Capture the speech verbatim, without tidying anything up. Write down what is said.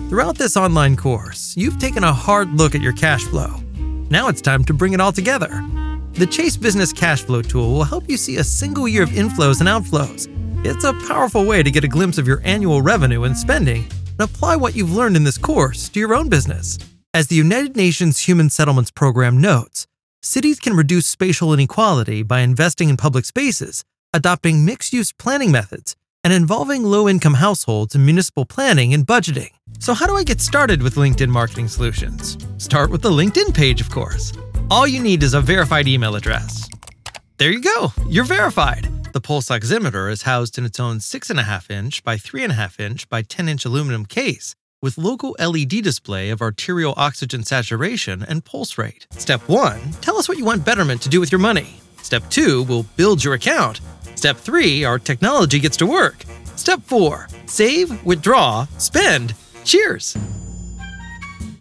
Throughout this online course, you've taken a hard look at your cash flow. Now it's time to bring it all together. The Chase Business Cash Flow tool will help you see a single year of inflows and outflows. It's a powerful way to get a glimpse of your annual revenue and spending and apply what you've learned in this course to your own business. As the United Nations Human Settlements Program notes, cities can reduce spatial inequality by investing in public spaces, adopting mixed-use planning methods, and involving low-income households in municipal planning and budgeting. So how do I get started with LinkedIn Marketing Solutions? Start with the LinkedIn page, of course. All you need is a verified email address. There you go, you're verified. The pulse oximeter is housed in its own six point five inch by three point five inch by ten inch aluminum case with local L E D display of arterial oxygen saturation and pulse rate. Step one, tell us what you want Betterment to do with your money. Step two, we'll build your account. Step three, our technology gets to work. Step four, save, withdraw, spend. Cheers!